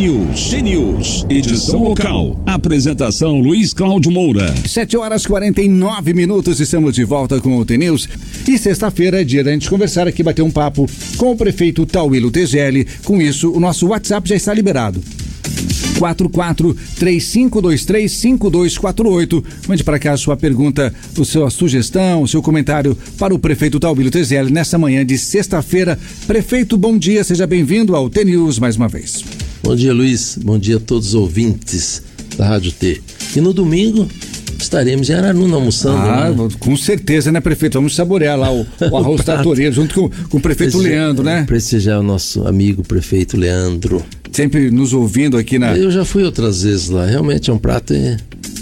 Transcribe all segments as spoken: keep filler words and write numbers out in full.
T-News. T-News, edição local. Apresentação Luiz Cláudio Moura. sete horas e quarenta e nove minutos, estamos de volta com o T-News. E sexta-feira é dia da gente conversar aqui, bater um papo com o prefeito Tauílio Tegelli. Com isso, o nosso WhatsApp já está liberado. quatro quatro três cinco dois três cinco dois quatro oito. Mande para cá a sua pergunta, a sua sugestão, o seu comentário para o prefeito Tauílio Tegelli nessa manhã de sexta-feira. Prefeito, bom dia, seja bem-vindo ao T-News mais uma vez. Bom dia, Luiz. Bom dia a todos os ouvintes da Rádio T. E no domingo estaremos em Araruna almoçando. Ah, né? Com certeza, né, prefeito? Vamos saborear lá o, o arroz tratoreiro junto com, com o prefeito prestigiar, Leandro, né? Prestigiar o nosso amigo prefeito Leandro. Sempre nos ouvindo aqui na... Eu já fui outras vezes lá. Realmente é um prato... É,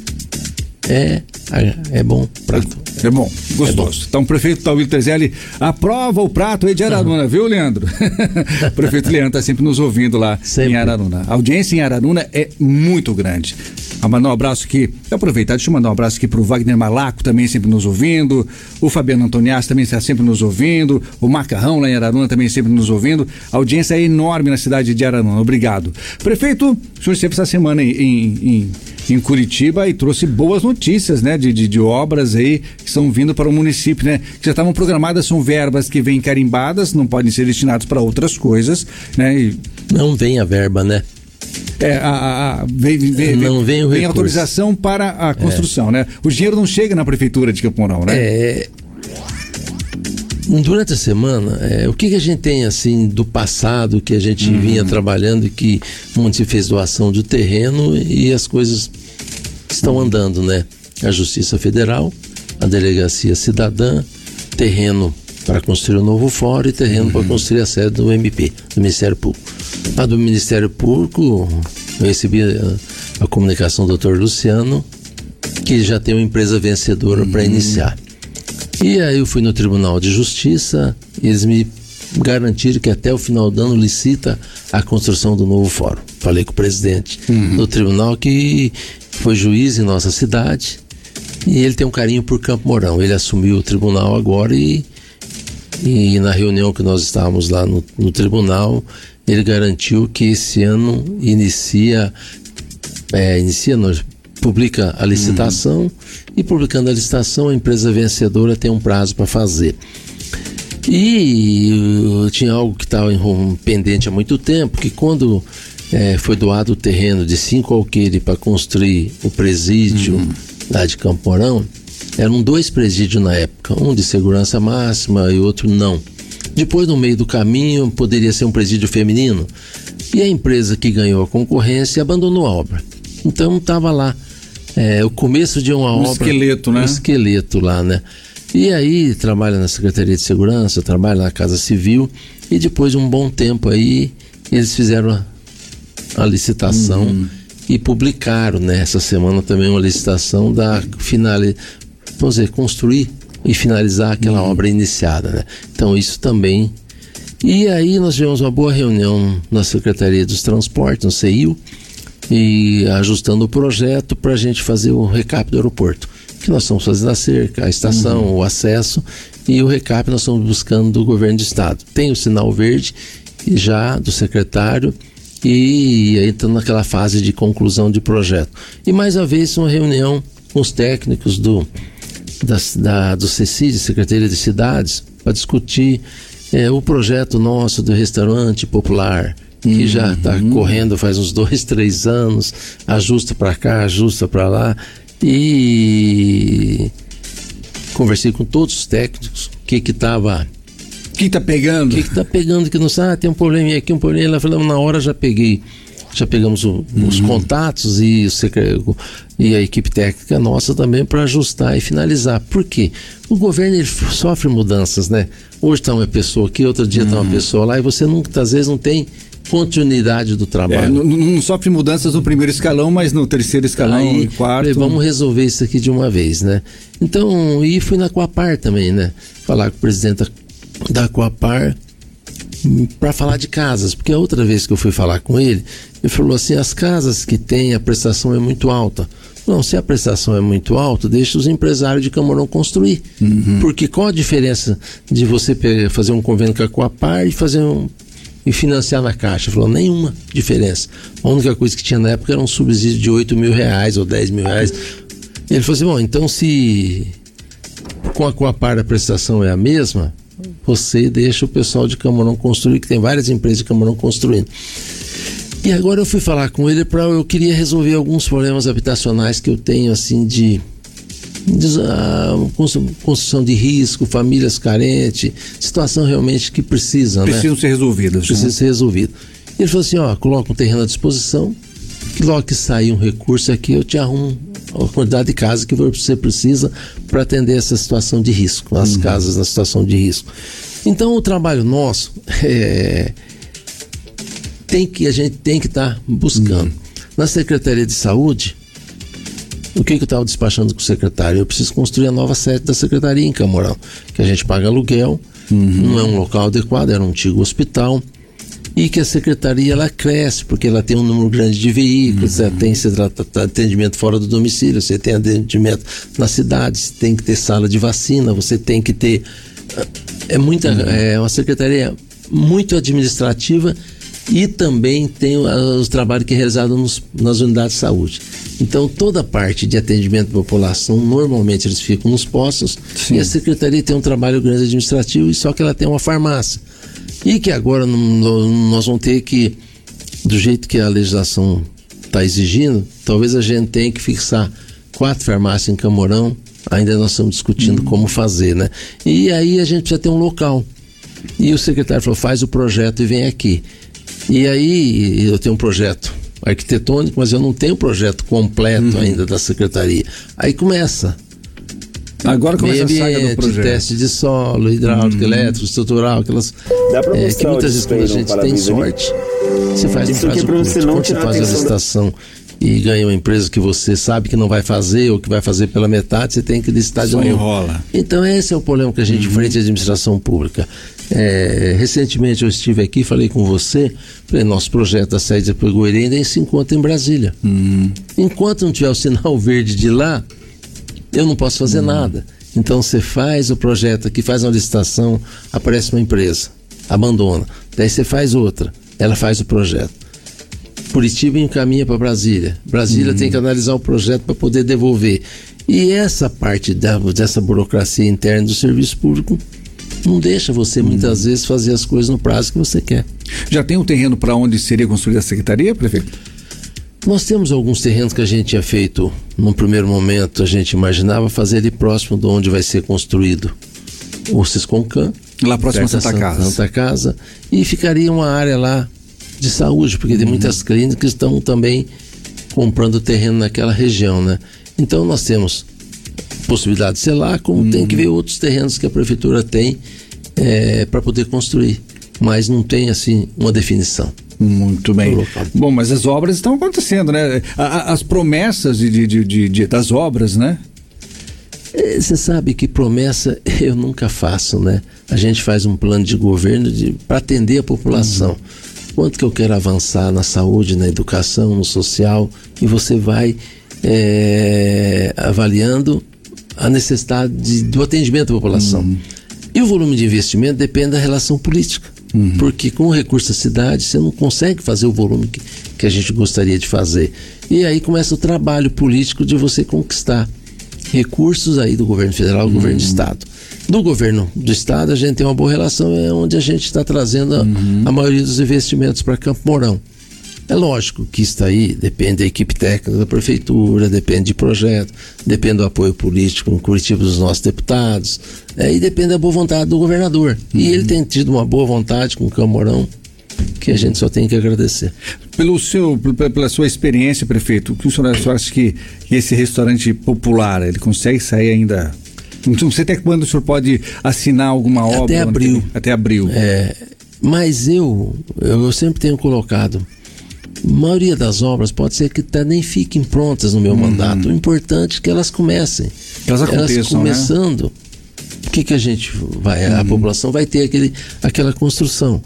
é, é bom prato. É bom, gostoso. É bom. Então, o prefeito Tauílio Tegelli aprova o prato aí de Araruna, uhum. Viu, Leandro? O prefeito Leandro está sempre nos ouvindo lá sempre. Em Araruna. A audiência em Araruna é muito grande. Vou mandar um abraço aqui, eu aproveitar, deixa eu mandar um abraço aqui pro Wagner Malaco, também sempre nos ouvindo, o Fabiano Antoniassi também está sempre nos ouvindo, o Macarrão lá em Araruna também sempre nos ouvindo. A audiência é enorme na cidade de Araruna, obrigado. Prefeito, o senhor esteve essa semana em, em, em Curitiba e trouxe boas notícias, né, de, de, de obras aí que estão vindo para o município, né, que já estavam programadas, são verbas que vêm carimbadas, não podem ser destinadas para outras coisas, né. E... Não vem a verba, né? É, a, a, a, vem, vem, não vem, o vem autorização para a construção, é. Né? O dinheiro não chega na prefeitura de Campo Mourão, né? É, durante a semana, é, o que, que a gente tem assim do passado que a gente uhum. vinha trabalhando e que o município fez doação de terreno e as coisas estão andando, né? A Justiça Federal, a Delegacia Cidadã, terreno para construir o novo fórum e terreno uhum. para construir a sede do M P, do Ministério Público. A do Ministério Público, eu recebi a, a comunicação do doutor Luciano, que já tem uma empresa vencedora uhum. para iniciar. E aí eu fui no Tribunal de Justiça, e eles me garantiram que até o final do ano licita a construção do novo fórum. Falei com o presidente uhum. do tribunal, que foi juiz em nossa cidade, e ele tem um carinho por Campo Mourão. Ele assumiu o tribunal agora e, e na reunião que nós estávamos lá no, no tribunal, ele garantiu que esse ano inicia, é, inicia nós, publica a licitação uhum. e publicando a licitação a empresa vencedora tem um prazo para fazer. E uh, tinha algo que estava pendente há muito tempo, que quando é, foi doado o terreno de cinco alqueires para construir o presídio uhum. lá de Campo Mourão, eram dois presídios na época, um de segurança máxima e outro não. Depois, no meio do caminho, poderia ser um presídio feminino. E a empresa que ganhou a concorrência abandonou a obra. Então, estava lá é, o começo de uma um obra... Um esqueleto, né? Um esqueleto lá, né? E aí, trabalha na Secretaria de Segurança, trabalha na Casa Civil. E depois de um bom tempo aí, eles fizeram a, a licitação uhum. e publicaram, né? Essa semana também uma licitação da finali... Vamos dizer, construir... e finalizar aquela uhum. obra iniciada, né? Então isso também. E aí nós tivemos uma boa reunião na Secretaria dos Transportes, no C I U, e ajustando o projeto para a gente fazer o recap do aeroporto, que nós estamos fazendo a cerca, a estação, uhum. o acesso, e o recap nós estamos buscando do governo do estado. Tem o sinal verde já do secretário e aí estamos naquela fase de conclusão de projeto. E mais uma vez uma reunião com os técnicos do Da, da, do C C I D, Secretaria de Cidades, para discutir é, o projeto nosso do restaurante popular, que uhum. já está correndo faz uns dois, três anos, ajusta para cá, ajusta para lá, e conversei com todos os técnicos, o que que estava... O que está pegando? O que está pegando, que não sabe, ah, tem um problema aqui, um problema, ela falou, na hora já peguei. Já pegamos o, uhum. os contatos e, o, e a equipe técnica nossa também para ajustar e finalizar. Por quê? O governo ele sofre mudanças, né? Hoje está uma pessoa aqui, outro dia está uhum. uma pessoa lá, e você nunca, às vezes não tem continuidade do trabalho. É, não, não sofre mudanças no primeiro escalão, mas no terceiro escalão, Aí, no quarto. Vamos resolver isso aqui de uma vez, né? Então, e fui na Coapar também, né? Falar com o presidente da, da Coapar para falar de casas, porque a outra vez que eu fui falar com ele, ele falou assim, as casas que tem, a prestação é muito alta. Não, se a prestação é muito alta, deixa os empresários de Campo Mourão construir. Uhum. Porque qual a diferença de você fazer um convênio com a Coapar e fazer um, e financiar na Caixa. Falou, nenhuma diferença. A única coisa que tinha na época era um subsídio de oito mil reais ou dez mil reais. Ele falou assim, bom, então se com a Coapar a prestação é a mesma, você deixa o pessoal de Camorão construir, que tem várias empresas de Camorão construindo. E agora eu fui falar com ele para eu queria resolver alguns problemas habitacionais que eu tenho, assim, de, de uh, construção de risco, famílias carentes, situação realmente que precisa, Precisam né? ser resolvidas. Precisa né? ser resolvido. Ele falou assim, ó, coloca um terreno à disposição, que logo que sair um recurso aqui, eu te arrumo a quantidade de casas que você precisa para atender essa situação de risco, as uhum. casas na situação de risco. Então o trabalho nosso é... tem que, a gente tem que estar tá buscando. Uhum. Na Secretaria de Saúde, o que, que eu estava despachando com o secretário? Eu preciso construir a nova sede da Secretaria em Camorão, que a gente paga aluguel, uhum. não é um local adequado, era um antigo hospital, e que a Secretaria ela cresce, porque ela tem um número grande de veículos, uhum. tem você trata, atendimento fora do domicílio, você tem atendimento na cidade, você tem que ter sala de vacina, você tem que ter... É, muita, uhum. é uma secretaria muito administrativa e também tem os trabalhos que é realizado nos, nas unidades de saúde. Então toda a parte de atendimento da população, normalmente eles ficam nos postos. Sim. E a secretaria tem um trabalho grande administrativo, e só que ela tem uma farmácia. E que agora nós vamos ter que, do jeito que a legislação está exigindo, talvez a gente tenha que fixar quatro farmácias em Camorão. Ainda nós estamos discutindo uhum. como fazer, né? E aí a gente precisa ter um local. E o secretário falou, faz o projeto e vem aqui. E aí eu tenho um projeto arquitetônico, mas eu não tenho o projeto completo uhum. ainda da secretaria. Aí começa. Agora começa meio ambiente, a saga do projeto. Teste de solo, hidráulico, uhum. elétrico, estrutural, aquelas é, que muitas escolas a gente tem sorte. Você faz, não faz o curso. Quando você faz a licitação da... e ganha uma empresa que você sabe que não vai fazer ou que vai fazer pela metade, você tem que licitar de novo. Enrola. Então esse é o problema que a gente uhum. enfrenta em administração pública. É, recentemente eu estive aqui, falei com você, falei, nosso projeto da sede de Pegoerê ainda se encontra em Brasília. Uhum. Enquanto não tiver o sinal verde de lá, eu não posso fazer uhum. nada. Então você faz o projeto aqui, faz uma licitação, aparece uma empresa, abandona. Daí você faz outra, ela faz o projeto. Curitiba encaminha para Brasília. Brasília uhum. tem que analisar o projeto para poder devolver. E essa parte da, dessa burocracia interna do serviço público não deixa você uhum. muitas vezes fazer as coisas no prazo que você quer. Já tem um terreno para onde seria construída a secretaria, prefeito? Nós temos alguns terrenos que a gente tinha feito, num primeiro momento, a gente imaginava fazer ali próximo de onde vai ser construído o Sisconcan. Lá próximo à Santa, Santa Casa. Santa Casa. E ficaria uma área lá de saúde, porque uhum. tem muitas clínicas que estão também comprando terreno naquela região, né? Então nós temos possibilidade de ser lá, como uhum. tem que ver outros terrenos que a prefeitura tem é, para poder construir, mas não tem assim uma definição. Muito bem. Bom, mas as obras estão acontecendo, né? As promessas de, de, de, de, das obras, né? Você sabe que promessa eu nunca faço, né? A gente faz um plano de governo para atender a população. Uhum. Quanto que eu quero avançar na saúde, na educação, no social, e você vai é, avaliando a necessidade de, do atendimento à população. Uhum. E o volume de investimento depende da relação política. Uhum. Porque com o recurso da cidade você não consegue fazer o volume que, que a gente gostaria de fazer. E aí começa o trabalho político de você conquistar recursos aí do governo federal, do uhum. governo do estado. Do governo do estado a gente tem uma boa relação, é onde a gente está trazendo a, uhum. a maioria dos investimentos para Campo Mourão. É lógico que isso aí depende da equipe técnica da prefeitura, depende de projeto, depende do apoio político em Curitiba dos nossos deputados, é, e depende da boa vontade do governador. Uhum. E ele tem tido uma boa vontade com o Campo Mourão, que a gente só tem que agradecer. Pelo seu, pela sua experiência, prefeito, o que o senhor acha que, que esse restaurante popular, ele consegue sair ainda? Não sei até quando o senhor pode assinar alguma obra? Até abril. Tem, até abril. É, mas eu, eu sempre tenho colocado, a maioria das obras pode ser que até nem fiquem prontas no meu uhum. mandato. O importante é que elas comecem. Elas aconteçam, elas começando, né? O que, que a gente vai, uhum. a população vai ter aquele, aquela construção.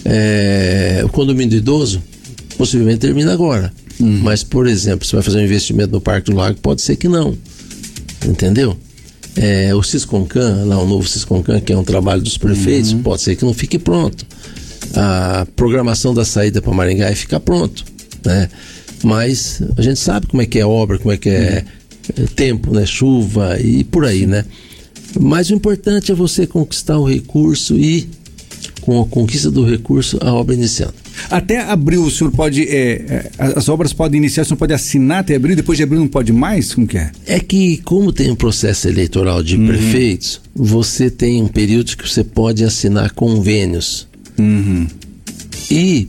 É, o condomínio do idoso possivelmente termina agora. Uhum. Mas, por exemplo, você vai fazer um investimento no Parque do Lago, pode ser que não. Entendeu? É, o Sisconcan, lá o novo Sisconcan, que é um trabalho dos prefeitos, uhum. pode ser que não fique pronto. a programação da saída para Maringá e ficar pronto, né? Mas a gente sabe como é que é obra, como é que é tempo, né? Chuva e por aí, né? Mas o importante é você conquistar o recurso e, com a conquista do recurso, a obra iniciando. Até abril, o senhor pode, é, as obras podem iniciar, o senhor pode assinar até abril, depois de abril não pode mais? Como que é? É que, como tem um processo eleitoral de uhum. prefeitos, você tem um período que você pode assinar convênios. Uhum. E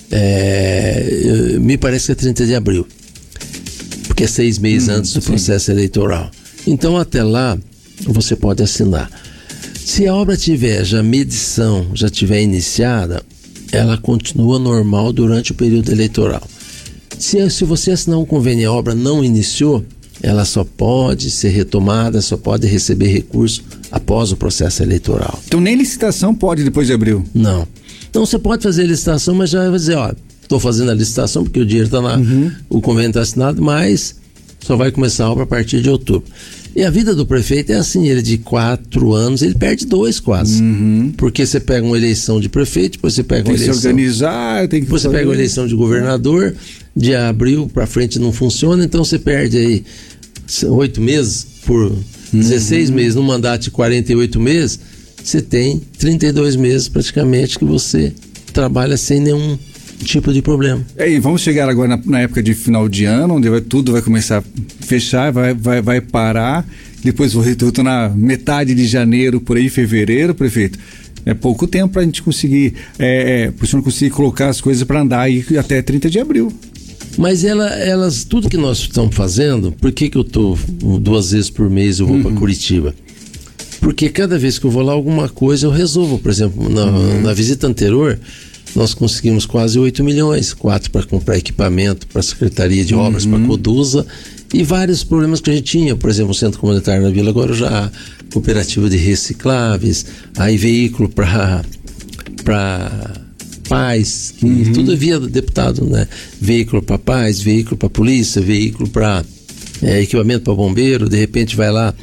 é, me parece que é trinta de abril, porque é seis meses uhum, antes do sim. processo eleitoral. Então, até lá, você pode assinar. Se a obra tiver já medição, já tiver iniciada, ela continua normal durante o período eleitoral. Se, se você assinar um convênio e a obra não iniciou, ela só pode ser retomada, só pode receber recurso após o processo eleitoral. Então nem licitação pode depois de abril? Não. Então você pode fazer a licitação, mas já vai dizer, ó, estou fazendo a licitação porque o dinheiro está lá, uhum. o convênio está assinado, mas só vai começar a obra a partir de outubro. E a vida do prefeito é assim, ele de quatro anos, ele perde dois quase. Uhum. Porque você pega uma eleição de prefeito, depois você pega tem uma eleição... Tem que se organizar, tem que... Depois você pega uma eleição de governador, de abril para frente não funciona, então você perde aí oito meses por dezesseis uhum. meses, num mandato de quarenta e oito meses, você tem trinta e dois meses praticamente que você trabalha sem nenhum tipo de problema. É, e vamos chegar agora na, na época de final de ano, onde vai, tudo vai começar a fechar, vai, vai, vai parar, depois vou retornar metade de janeiro, por aí, fevereiro, prefeito. É pouco tempo para a gente conseguir, é, é, para o senhor conseguir colocar as coisas para andar aí até trinta de abril. Mas ela, elas, tudo que nós estamos fazendo, por que que eu tô duas vezes por mês eu vou uhum. para Curitiba? Porque cada vez que eu vou lá alguma coisa eu resolvo. Por exemplo, na, uhum. na visita anterior nós conseguimos quase oito milhões, quatro para comprar equipamento para a Secretaria de Obras, uhum. para a Codusa, e vários problemas que a gente tinha. Por exemplo, o Centro Comunitário na Vila Guarujá, cooperativa de recicláveis, aí veículo para para pais, uhum. tudo via deputado, né? Veículo para pais, veículo para polícia, veículo para é, equipamento para bombeiro, de repente vai lá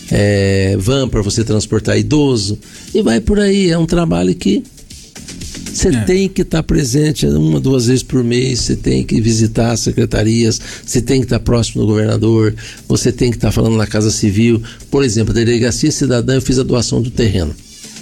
é, van para você transportar idoso, e vai por aí. É um trabalho que você é. tem que estar tá presente uma, duas vezes por mês, você tem que visitar as secretarias, você tem que estar tá próximo do governador, você tem que estar tá falando na Casa Civil. Por exemplo, a Delegacia Cidadã, eu fiz a doação do terreno.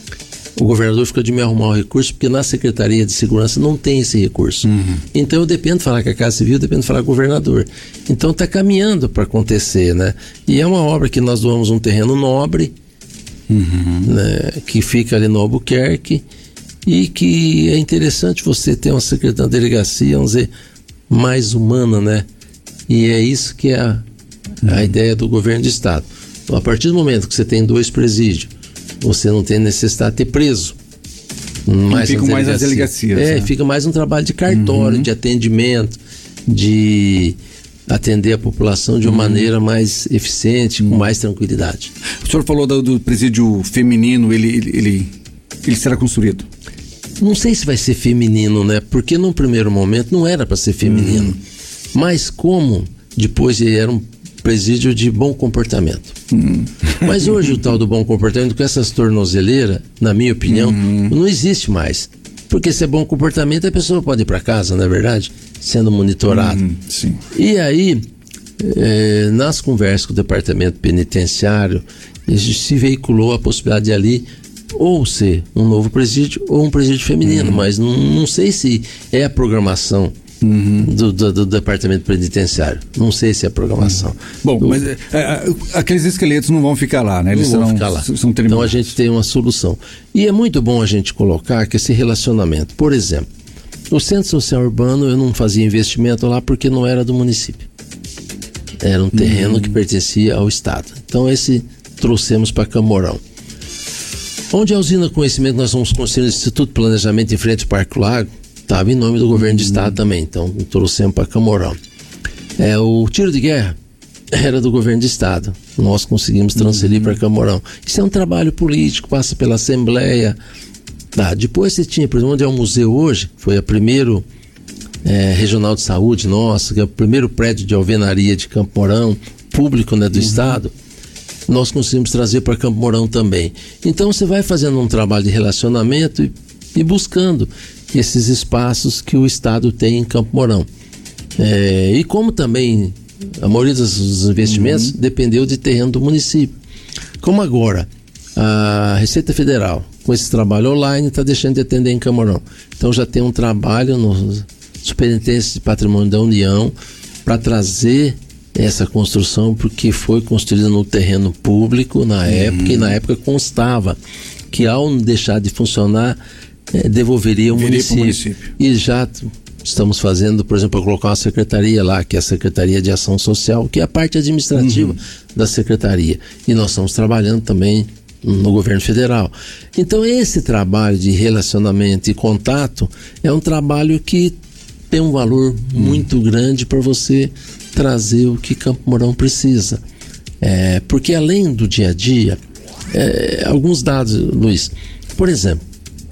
O governador ficou de me arrumar o recurso, porque na Secretaria de Segurança não tem esse recurso. Uhum. Então eu dependo de falar com a Casa Civil, eu dependo de falar com o governador. Então está caminhando para acontecer, né? E é uma obra que nós doamos um terreno nobre, uhum. né? Que fica ali no Albuquerque, e que é interessante você ter uma secretaria de delegacia, vamos dizer, mais humana, né? E é isso que é a, uhum. a ideia do governo do estado. Então, a partir do momento que você tem dois presídios, você não tem necessidade de ter preso. Mais fica mais as delegacias. É, né? fica mais um trabalho de cartório, uhum. de atendimento, de atender a população de uma uhum. maneira mais eficiente, uhum. com mais tranquilidade. O senhor falou do, do presídio feminino, ele, ele, ele, ele será construído? Não sei se vai ser feminino, né? Porque num primeiro momento não era para ser feminino. Uhum. Mas como depois ele era um presídio de bom comportamento. Uhum. Mas hoje o tal do bom comportamento, com essas tornozeleiras, na minha opinião, uhum. não existe mais. Porque se é bom comportamento, a pessoa pode ir para casa, não é verdade? Sendo monitorado. Uhum. Sim. E aí, é, nas conversas com o departamento penitenciário, se veiculou a possibilidade de ali ou ser um novo presídio ou um presídio feminino, uhum. mas não, não sei se é a programação uhum. do, do, do departamento penitenciário. Não sei se é a programação. Uhum. Bom, do, mas é, é, aqueles esqueletos não vão ficar lá, né? Eles não vão serão, ficar lá. São então a gente tem uma solução. E é muito bom a gente colocar que esse relacionamento, por exemplo, o Centro Social Urbano eu não fazia investimento lá porque não era do município. Era um terreno uhum. que pertencia ao Estado. Então esse trouxemos para Camorão. Onde a usina Conhecimento nós vamos construir o Instituto de Planejamento em frente ao Parque Lago, estava em nome do governo do estado também, então trouxemos para Camorão. É, o tiro de guerra era do governo do estado, nós conseguimos transferir uhum. para Camorão. Isso é um trabalho político, passa pela Assembleia. Tá, depois você tinha, por exemplo, onde é o museu hoje, foi a primeiro é, regional de saúde nossa, que é o primeiro prédio de alvenaria de Campo Mourão, público, né, do uhum. estado. Nós conseguimos trazer para Campo Mourão também. Então você vai fazendo um trabalho de relacionamento e, e buscando. esses espaços que o Estado tem em Campo Mourão. É, e como também a maioria dos investimentos uhum. dependeu de terreno do município. Como agora a Receita Federal, com esse trabalho online, está deixando de atender em Campo Mourão. Então já tem um trabalho no Superintendência de Patrimônio da União para trazer essa construção, porque foi construída no terreno público na uhum. época, e na época constava que ao deixar de funcionar, eh, devolveria o município. município. E já estamos fazendo, por exemplo, colocar uma secretaria lá, que é a Secretaria de Ação Social, que é a parte administrativa uhum. da secretaria. E nós estamos trabalhando também no governo federal. Então esse trabalho de relacionamento e contato é um trabalho que tem um valor uhum. muito grande para você trazer o que Campo Mourão precisa. É, porque além do dia a dia, é, alguns dados, Luiz, por exemplo,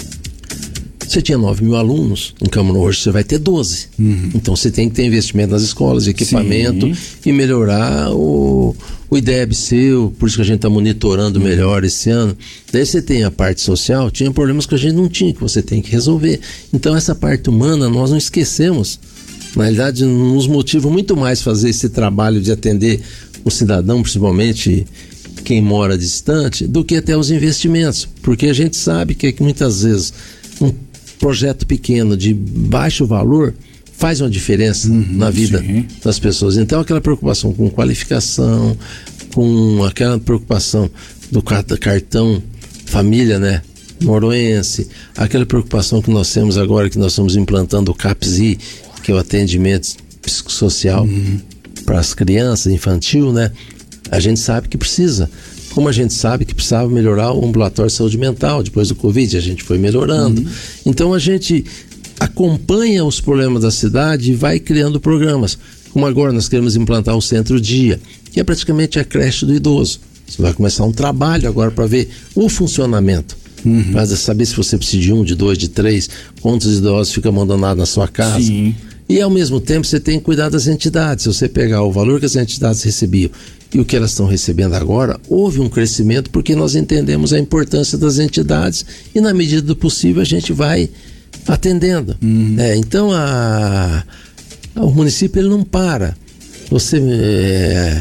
você tinha nove mil alunos, em Campo Mourão hoje você vai ter doze. Uhum. Então você tem que ter investimento nas escolas, equipamento Sim. e melhorar o, o I D E B seu, por isso que a gente está monitorando melhor esse ano. Daí você tem a parte social, tinha problemas que a gente não tinha, que você tem que resolver. Então essa parte humana nós não esquecemos. Na realidade, nos motiva muito mais fazer esse trabalho de atender o cidadão, principalmente quem mora distante, do que até os investimentos. Porque a gente sabe que, é que muitas vezes um projeto pequeno de baixo valor faz uma diferença uhum, na vida sim. das pessoas. Então aquela preocupação com qualificação, com aquela preocupação do cartão família, né, moroense, aquela preocupação que nós temos agora, que nós estamos implantando o CAPSI, que é o atendimento psicossocial uhum. para as crianças, infantil, né? A gente sabe que precisa. Como a gente sabe que precisava melhorar o ambulatório de saúde mental depois do Covid, a gente foi melhorando. Uhum. Então a gente acompanha os problemas da cidade e vai criando programas. Como agora nós queremos implantar o Centro-Dia, que é praticamente a creche do idoso. Você vai começar um trabalho agora para ver o funcionamento. Uhum. Para saber se você precisa de um, de dois, de três, quantos idosos ficam abandonados na sua casa. Sim. E ao mesmo tempo você tem que cuidar das entidades. Se você pegar o valor que as entidades recebiam e o que elas estão recebendo agora, houve um crescimento porque nós entendemos a importância das entidades e na medida do possível a gente vai atendendo. Uhum. É, então a, o município ele não para. Você, é,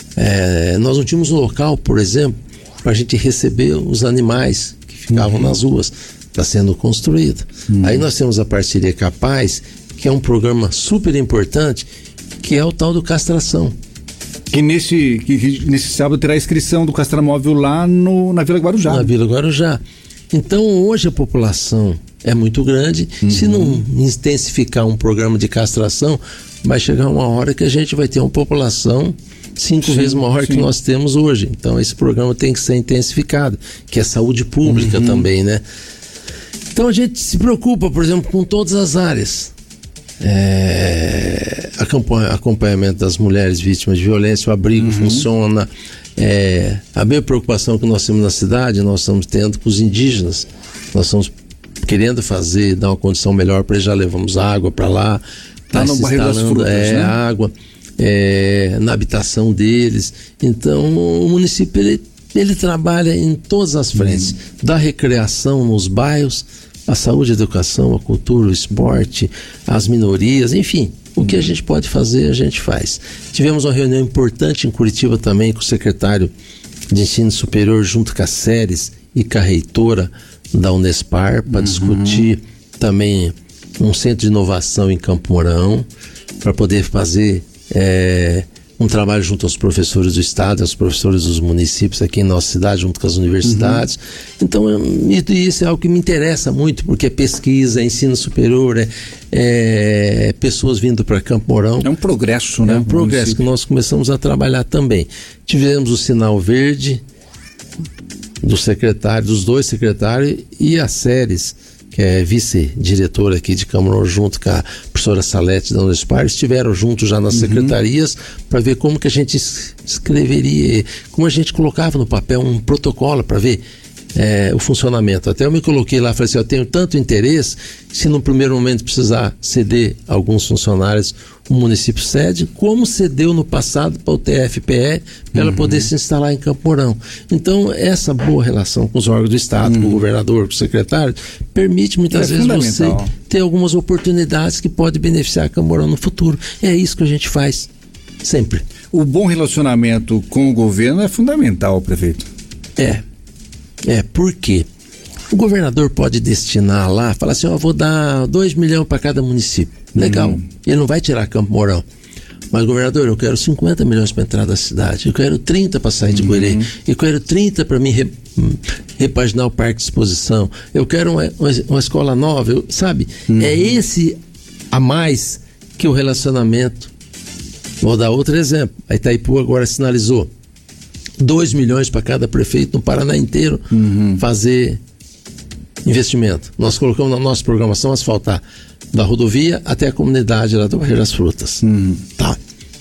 é, nós não tínhamos um local, por exemplo, para a gente receber os animais que ficavam uhum. nas ruas. Está sendo construído. Uhum. Aí nós temos a parceria Capaz, que é um programa super importante, que é o tal do castração. Que nesse, que nesse sábado terá a inscrição do castramóvel lá no, na Vila Guarujá. Na Vila Guarujá. Então hoje a população é muito grande. Uhum. Se não intensificar um programa de castração, vai chegar uma hora que a gente vai ter uma população cinco sim, vezes maior sim. que nós temos hoje. Então esse programa tem que ser intensificado, que é saúde pública uhum. também, né? Então a gente se preocupa, por exemplo, com todas as áreas. É, acompanhamento das mulheres vítimas de violência, o abrigo uhum. funciona. É, a mesma preocupação que nós temos na cidade, nós estamos tendo com os indígenas. Nós estamos querendo fazer, dar uma condição melhor para eles, já levamos água para lá. Tá no Barreiro das Frutas, é, né? água é, na habitação deles. Então o município ele, ele trabalha em todas as frentes, uhum. da recreação nos bairros, a saúde, a educação, a cultura, o esporte, as minorias, enfim, o que a gente pode fazer, a gente faz. Tivemos uma reunião importante em Curitiba também com o secretário de Ensino Superior, junto com a Séries e com a reitora da Unespar, para uhum. discutir também um centro de inovação em Campo Mourão, para poder fazer é, um trabalho junto aos professores do estado, aos professores dos municípios aqui em nossa cidade, junto com as universidades. Uhum. Então, isso é algo que me interessa muito, porque é pesquisa, é ensino superior, é, é pessoas vindo para Campo Mourão. É um progresso, né? É um progresso que nós começamos a trabalhar também. Tivemos o sinal verde do secretário, dos dois secretários, e a Séries, que é vice-diretora aqui de Campo Mourão, junto com a professora Salete da Unespar, estiveram juntos já nas uhum. secretarias para ver como que a gente escreveria, como a gente colocava no papel um protocolo para ver é, o funcionamento. Até eu me coloquei lá e falei assim, eu tenho tanto interesse, se no primeiro momento precisar ceder alguns funcionários, o município cede, como cedeu no passado para o T F P E, para ela uhum. poder se instalar em Campo Mourão. Então, essa boa relação com os órgãos do Estado, uhum. com o governador, com o secretário, permite muitas é vezes você ter algumas oportunidades que podem beneficiar a Camborão no futuro. É isso que a gente faz, sempre. O bom relacionamento com o governo é fundamental, prefeito. É, é, por quê? O governador pode destinar lá, falar assim, ó, vou dar dois milhões para cada município. Legal, uhum. Ele não vai tirar Campo Mourão. Mas, governador, eu quero cinquenta milhões para entrar da cidade, eu quero trinta para sair de Guerê, uhum. eu quero trinta para mim re, repaginar o parque de exposição, eu quero uma, uma, uma escola nova, eu, sabe? Uhum. É esse a mais que o relacionamento. Vou dar outro exemplo. A Itaipu agora sinalizou dois milhões para cada prefeito no Paraná inteiro uhum. fazer investimento. Nós colocamos na nossa programação asfaltar da rodovia até a comunidade lá do Bairro das Frutas. Uhum. Tá.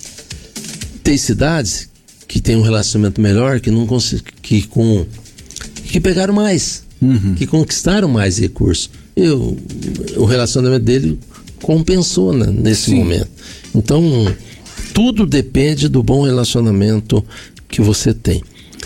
Tem cidades que tem um relacionamento melhor, que não cons- que com que pegaram mais, uhum. que conquistaram mais recursos. Eu, o relacionamento dele compensou, né, nesse Sim. momento. Então, tudo depende do bom relacionamento que você tem.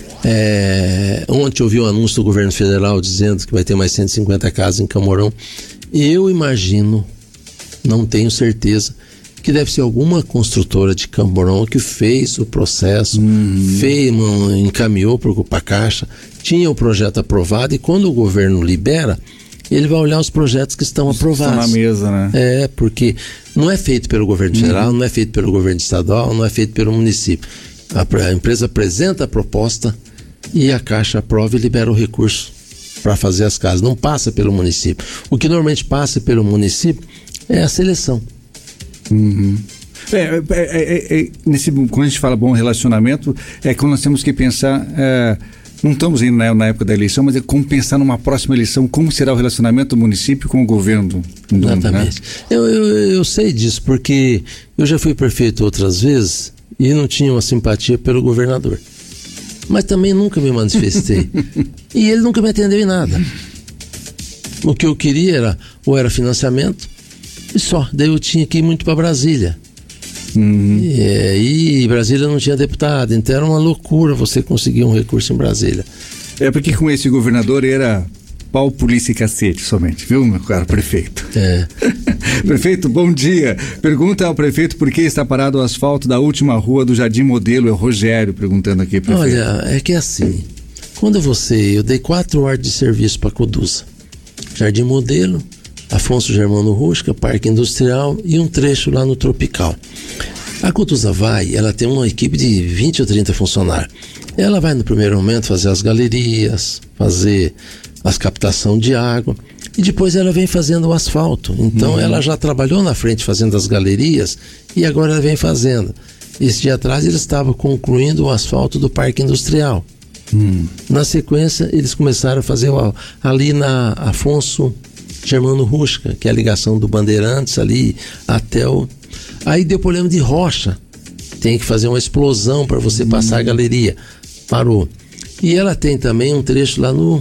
É, ontem eu vi o anúncio do governo federal dizendo que vai ter mais cento e cinquenta casas em Camorão. Eu imagino, não tenho certeza, que deve ser alguma construtora de Camorão que fez o processo, uhum. fez, encaminhou para a Caixa, tinha o projeto aprovado, e quando o governo libera, ele vai olhar os projetos que estão aprovados. Estão na mesa, né? É, porque não é feito pelo governo federal, uhum. não é feito pelo governo estadual, não é feito pelo município. A, a empresa apresenta a proposta e a Caixa aprova e libera o recurso para fazer as casas. Não passa pelo município. O que normalmente passa pelo município é a seleção. Uhum. É, é, é, é, nesse, quando a gente fala bom relacionamento, é quando nós temos que pensar, é, não estamos indo na, na época da eleição, mas é como pensar numa próxima eleição, como será o relacionamento do município com o governo do, do Exatamente. Né? Eu, eu, eu sei disso, porque eu já fui prefeito outras vezes e não tinha uma simpatia pelo governador. Mas também nunca me manifestei. E ele nunca me atendeu em nada. O que eu queria era, ou era financiamento, e só. Daí eu tinha que ir muito para Brasília. Uhum. E aí Brasília não tinha deputado, então era uma loucura você conseguir um recurso em Brasília. É porque com esse governador era pau, polícia e cacete somente, viu, meu caro prefeito? É. Prefeito, bom dia. Pergunta ao prefeito por que está parado o asfalto da última rua do Jardim Modelo. É o Rogério perguntando aqui, prefeito. Olha, é que é assim, quando você, eu dei quatro horas de serviço para Coduza, Jardim Modelo, Afonso Germano Rusca, Parque Industrial e um trecho lá no Tropical. A Coduza vai, ela tem uma equipe de vinte ou trinta funcionários. Ela vai no primeiro momento fazer as galerias, fazer as captação de água, e depois ela vem fazendo o asfalto. Então uhum. ela já trabalhou na frente fazendo as galerias e agora ela vem fazendo. Esse dia atrás eles estavam concluindo o asfalto do Parque Industrial. Uhum. Na sequência eles começaram a fazer o, ali na Afonso Germano Rusca, que é a ligação do Bandeirantes ali até o... Aí deu problema de rocha, tem que fazer uma explosão para você passar uhum. a galeria. Parou. E ela tem também um trecho lá no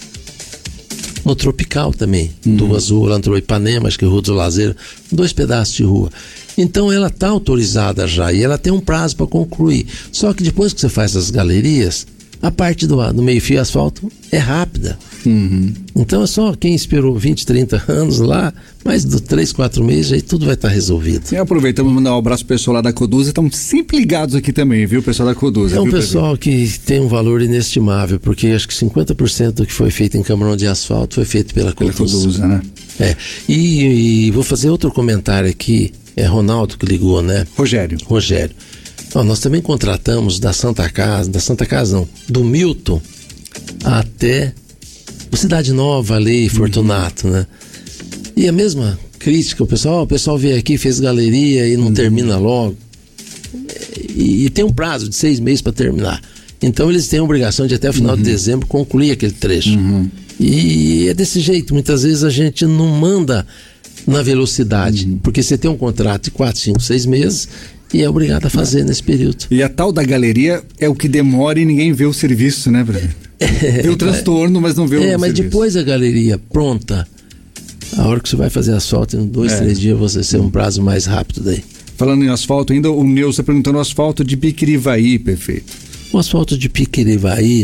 no Tropical também, uhum. duas ruas lá no Ipanema, acho que é Rua do Lazeiro, dois pedaços de rua. Então ela está autorizada já e ela tem um prazo para concluir. Só que depois que você faz as galerias, a parte do, do meio-fio asfalto é rápida. Uhum. Então é só quem esperou vinte, trinta anos lá, mais de três, quatro meses, aí tudo vai estar tá resolvido. E aproveitamos e mandar um abraço pro pessoal lá da Coduza, estão sempre ligados aqui também, viu, pessoal da Coduza. É um viu, pessoal que tem um valor inestimável, porque acho que cinquenta por cento do que foi feito em Camorão de asfalto foi feito pela Coduza. Pela Coduza, né? É. E, e vou fazer outro comentário aqui, é Ronaldo que ligou, né? Rogério. Rogério. Ó, nós também contratamos da Santa Casa, da Santa Casa não, do Milton até o Cidade Nova ali, Fortunato, uhum. né? E a mesma crítica, o pessoal, o pessoal veio aqui, fez galeria e não uhum. termina logo. E, e tem um prazo de seis meses para terminar. Então eles têm a obrigação de até o final uhum. de dezembro concluir aquele trecho. Uhum. E é desse jeito, muitas vezes a gente não manda na velocidade, uhum. porque você tem um contrato de quatro, cinco, seis meses e é obrigado a fazer nesse período. E a tal da galeria é o que demora e ninguém vê o serviço, né, prefeito? É, vê o transtorno, mas não vê é, o É, mas serviço. Depois a galeria pronta, a hora que você vai fazer asfalto, em dois, é. três dias você ser um prazo mais rápido daí. Falando em asfalto, ainda o Nilson está perguntando o asfalto de Piquirivaí, prefeito. O asfalto de Piquirivaí,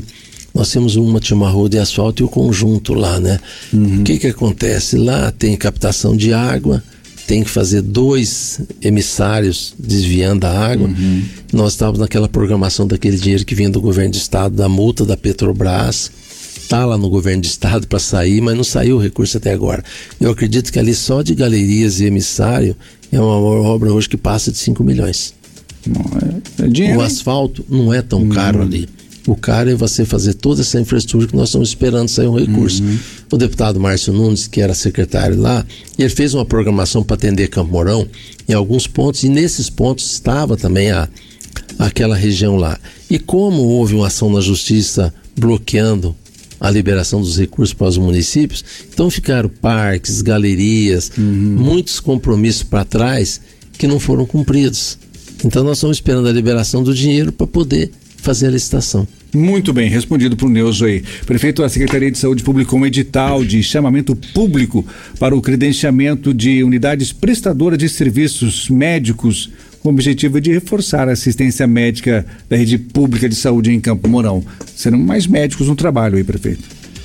nós temos uma, tinha uma rua de asfalto e o conjunto lá, né? Uhum. O que que acontece? Lá tem captação de água, tem que fazer dois emissários desviando a água. Uhum. Nós estávamos naquela programação daquele dinheiro que vinha do governo do estado, da multa da Petrobras, está lá no governo do estado para sair, mas não saiu o recurso até agora. Eu acredito que ali só de galerias e emissário é uma obra hoje que passa de cinco milhões. É, é dinheiro, o asfalto não é tão uhum. caro ali. O caro é você fazer toda essa infraestrutura que nós estamos esperando sair um recurso. Uhum. O deputado Márcio Nunes, que era secretário lá, ele fez uma programação para atender Campo Mourão em alguns pontos, e nesses pontos estava também a, aquela região lá. E como houve uma ação na justiça bloqueando a liberação dos recursos para os municípios, então ficaram parques, galerias, uhum. muitos compromissos para trás que não foram cumpridos. Então nós estamos esperando a liberação do dinheiro para poder fazer a licitação. Muito bem, respondido por Neuso aí. Prefeito, a Secretaria de Saúde publicou um edital de chamamento público para o credenciamento de unidades prestadoras de serviços médicos com o objetivo de reforçar a assistência médica da rede pública de saúde em Campo Mourão. Serão mais médicos no trabalho aí, prefeito.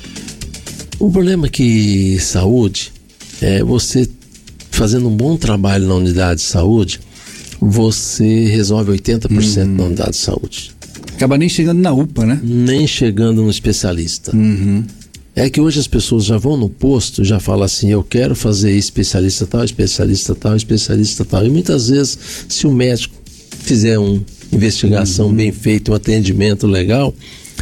O problema é que saúde, é você fazendo um bom trabalho na unidade de saúde, você resolve oitenta por cento uhum. na unidade de saúde. Acaba nem chegando na U P A, né? Nem chegando no especialista. Uhum. É que hoje as pessoas já vão no posto, já falam assim, eu quero fazer especialista tal, especialista tal, especialista tal. E muitas vezes, se o médico fizer uma investigação uhum. bem feita, um atendimento legal,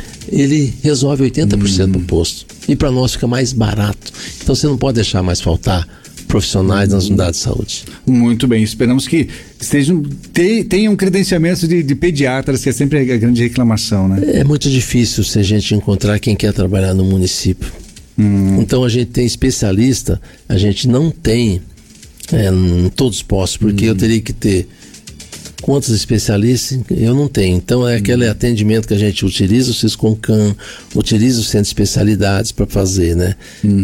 ele resolve oitenta por cento uhum. do posto. E para nós fica mais barato. Então você não pode deixar mais faltar profissionais nas unidades de saúde. Muito bem, esperamos que estejam, te, tenham credenciamento de, de pediatras, que é sempre a grande reclamação, né? É muito difícil se a gente encontrar quem quer trabalhar no município. Hum. Então a gente tem especialista, a gente não tem é, em todos os postos, porque hum. eu teria que ter quantos especialistas? Eu não tenho. Então é aquele hum. atendimento que a gente utiliza, o Sisconcan, utiliza o centro de especialidades para fazer, né? Hum.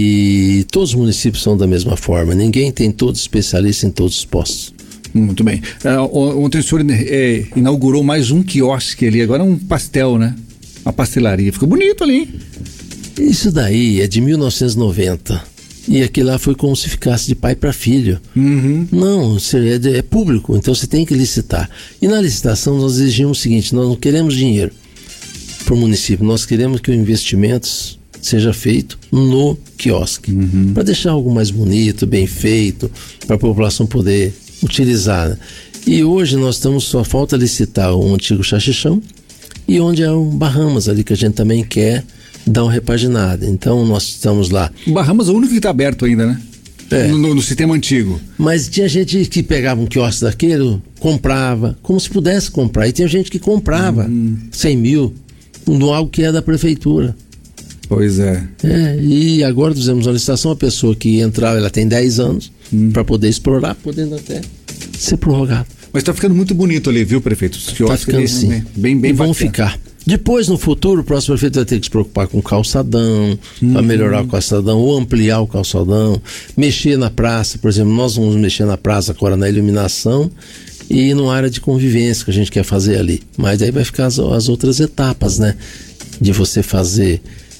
E todos os municípios são da mesma forma. Ninguém tem todos especialistas em todos os postos. Muito bem. Uh, ontem o senhor é, inaugurou mais um quiosque ali, agora é um pastel, né? Uma pastelaria. Ficou bonito ali, hein? Isso daí é de mil novecentos e noventa. E aquilo lá foi como se ficasse de pai para filho. Uhum. Não, é, é público, então você tem que licitar. E na licitação nós exigimos o seguinte: nós não queremos dinheiro para o município, nós queremos que o investimento seja feito no quiosque, uhum. para deixar algo mais bonito, bem feito, para a população poder utilizar, né? E hoje nós estamos, só falta licitar o antigo Xaxichão e onde é o Bahamas ali, que a gente também quer dar uma repaginada. Então nós estamos lá. O Bahamas é o único que está aberto ainda, né? É. No, no, no sistema antigo. Mas tinha gente que pegava um quiosque daquele, comprava, como se pudesse comprar. E tinha gente que comprava hum. cem mil, no algo que é da prefeitura. Pois é. É. E agora fizemos uma licitação, a pessoa que entrar, ela tem dez anos hum. para poder explorar, podendo até ser prorrogado. Mas está ficando muito bonito ali, viu, prefeito? Está ficando ali, sim. Bem, bem e vão ficar. Depois, no futuro, o próximo prefeito vai ter que se preocupar com o calçadão, uhum. para melhorar o calçadão, ou ampliar o calçadão, mexer na praça. Por exemplo, nós vamos mexer na praça agora na iluminação e na área de convivência que a gente quer fazer ali. Mas aí vai ficar as, as outras etapas, né? De você fazer,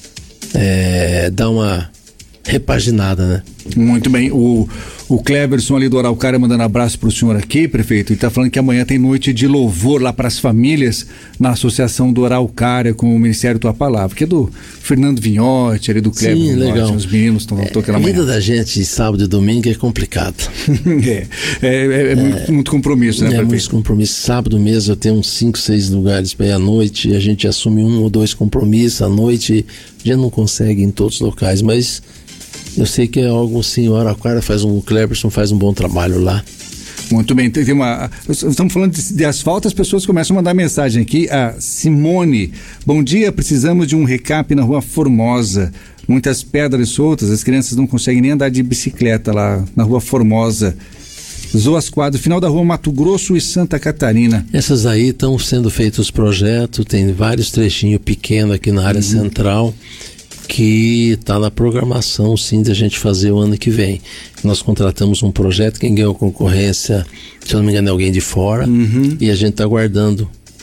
é, dar uma repaginada, né? Muito bem. O, o Cleberson ali do Araucária mandando abraço pro senhor aqui, prefeito, e tá falando que amanhã tem noite de louvor lá para as famílias na Associação do Araucária com o Ministério Tua Palavra, que é do Fernando Vinhote, ali do Cleber Sim, Vinhote, legal. Os meninos estão é, tocando amanhã. A vida amanhã. da gente sábado e domingo é complicado. é, é, é, é, é muito, muito compromisso, né, é prefeito? muito compromisso. Sábado mesmo eu tenho uns cinco, seis lugares para ir à noite, e a gente assume um ou dois compromissos à noite, a gente não consegue em todos os locais, mas eu sei que é algo assim, o Araucária faz um, o Cleberson faz um bom trabalho lá. Muito bem, tem uma, estamos falando de, de asfalto, as pessoas começam a mandar mensagem aqui. A Simone, bom dia, precisamos de um recap na Rua Formosa, muitas pedras soltas, as crianças não conseguem nem andar de bicicleta lá na Rua Formosa. Zoas Quadro, final da Rua Mato Grosso e Santa Catarina. Essas aí estão sendo feitos os projetos, tem vários trechinhos pequenos aqui na área uhum. central, que está na programação, sim, da gente fazer o ano que vem. Nós contratamos um projeto, quem ganhou a concorrência, se eu não me engano, é alguém de fora, uhum. e a gente está aguardando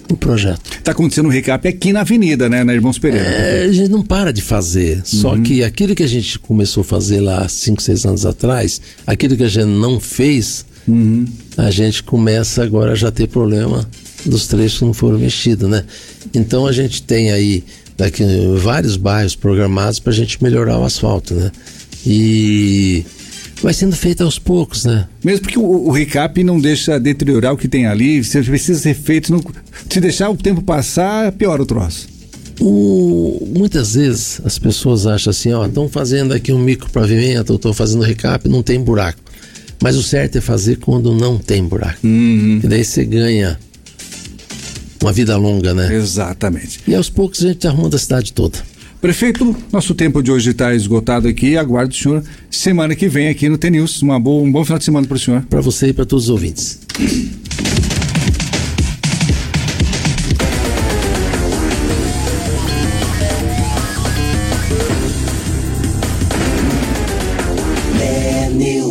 o projeto. Está acontecendo um recap aqui na avenida, né, na Irmãos Pereira. É, a gente não para de fazer, uhum. Só que aquilo que a gente começou a fazer lá cinco, seis anos atrás, aquilo que a gente não fez, uhum. A gente começa agora a já ter problema dos trechos que não foram mexidos, né? Então a gente tem aí daqui vários bairros programados para a gente melhorar o asfalto, né? E vai sendo feito aos poucos, né? Mesmo porque o, o recap não deixa deteriorar o que tem ali, você precisa ser feito, não, se deixar o tempo passar, piora o troço. O, muitas vezes as pessoas acham assim, ó, estão fazendo aqui um micropavimento, estão fazendo recap, não tem buraco. Mas o certo é fazer quando não tem buraco. Uhum. E daí você ganha uma vida longa, né? Exatamente. E aos poucos a gente arruma a cidade toda. Prefeito, nosso tempo de hoje está esgotado aqui. Aguardo o senhor semana que vem aqui no T News. Uma boa, um bom final de semana para o senhor. Para você e para todos os ouvintes.